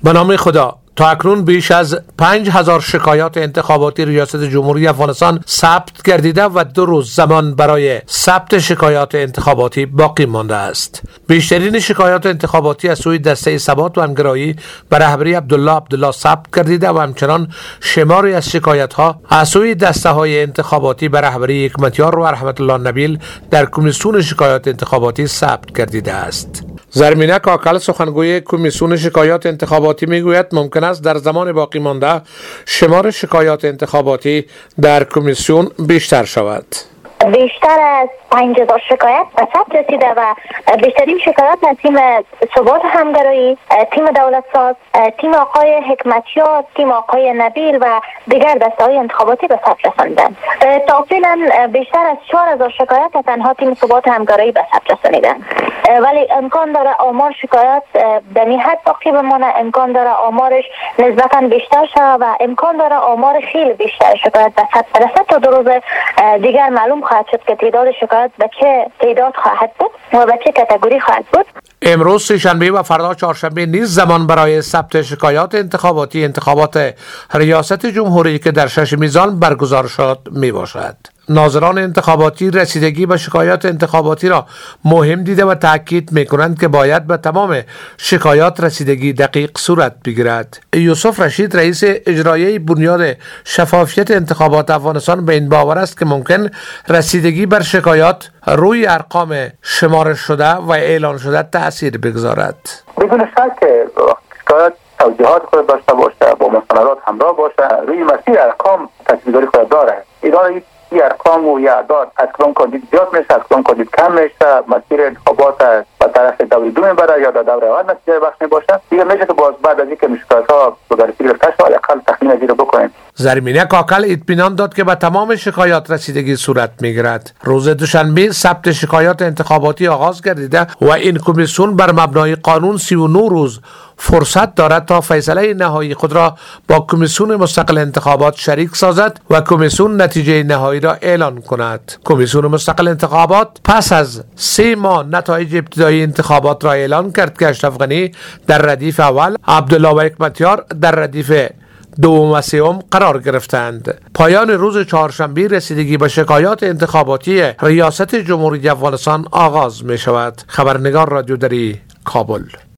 به نام خدا، تا اکنون بیش از 5000 شکایات انتخاباتی ریاست جمهوری افغانستان ثبت گردیده و 2 روز زمان برای ثبت شکایات انتخاباتی باقی مانده است. بیشترین شکایات انتخاباتی از سوی دسته ثبات و همگرایی به رهبری عبدالله ثبت گردیده و همچنان شماری از شکایت ها از سوی دسته های انتخاباتی به رهبری حکمتیار و رحمت الله نبیل در کمیسیون شکایات انتخاباتی ثبت گردیده است. زرمینه کاکل سخنگوی کمیسیون شکایات انتخاباتی میگوید ممکن است در زمان باقی مانده شمار شکایات انتخاباتی در کمیسیون بیشتر شود. بیشتر از 5000 شکایت به ثبت رسیده و بیشترین شکایات از تیم ثبات همگرایی، تیم دولت ساز، تیم آقای حکمتیار، تیم آقای نبیل و دیگر دسته‌های انتخاباتی به ثبت رساندند. تا فعلا بیشتر از 4000 شکایت تنها تیم ثبات همگرایی به ثبت رسانیدند. ولی امکان داره آمار شکایات به نهایت باقی بمانه، امکان داره آمارش نسبتاً بیشتر شود و امکان داره آمار خیلی بیشتر شکایت به ثبت برسد. تا 2 روز دیگر معلوم خواهد شد که تعداد شکایات به چه تعداد خواهد بود و به چه کاتگوری خواهد بود. امروز سه‌شنبه و فردا چهارشنبه نیز زمان برای ثبت شکایات انتخاباتی انتخابات ریاست جمهوری که در 6 میزان برگزار شد می باشد. ناظران انتخاباتی رسیدگی به شکایات انتخاباتی را مهم دیده و تاکید می کنند که باید به تمام شکایات رسیدگی دقیق صورت بگیرد. یوسف رشید رئیس اجرایی بنیاد شفافیت انتخابات افغانستان به این باور است که ممکن رسیدگی بر شکایات روی ارقام شمارش شده و اعلان شده تأثیر بگذارد. بدون شک شکایات توجیهات خود داشته باشه، با مستندات همراه باشه، روی مسیر ارقام تاثیرگذاری خود داره. اداره ارقام و اعداد از کدام کاندید زیاد میشه، از کدام کاندید کم میشه، مسیر انتخابات به طرف دوره 2 میبره یا در دوره اول نتیجه بخش میباشه. دیگه میشه که باز بعد از اینکه شکایت ها بررسی گرفته شود اقل تخمین از این رو بکنیم. زرمینه کاکل اطمینان داد که به تمام شکایات رسیدگی صورت میگیرد. روز دوشنبه ثبت شکایات انتخاباتی آغاز گردیده و این کمیسیون بر مبنای قانون 39 روز فرصت دارد تا فیصله نهایی خود را با کمیسیون مستقل انتخابات شریک سازد و کمیسیون نتیجه نهایی را اعلان کند. کمیسیون مستقل انتخابات پس از 3 ماه نتایج ابتدایی انتخابات را اعلان کرد که اشرف غنی در ردیف اول، عبدالله و حکمتیار در ردیف 2 و 3 قرار گرفتند. پایان روز چهارشنبه رسیدگی به شکایات انتخاباتی ریاست جمهوری افغانستان آغاز می شود. خبرنگار رادیو دری، کابل.